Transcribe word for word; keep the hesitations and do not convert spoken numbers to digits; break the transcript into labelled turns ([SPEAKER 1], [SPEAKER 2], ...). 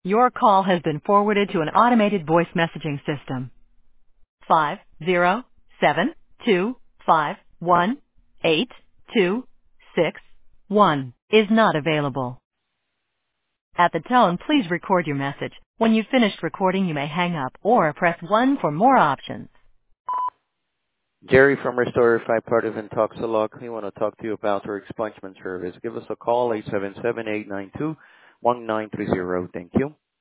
[SPEAKER 1] Your call has been forwarded to an automated voice messaging system. Five zero seven two five one eight two six one is not available. At the tone, please record your message. When you've finished recording, you may hang up or press one for more options.
[SPEAKER 2] Jerry from Restore five Part of Intoxilog. We want to talk to you about our expungement service. Give us a call, eight seven seven, eight nine two, one nine three zero. Thank you.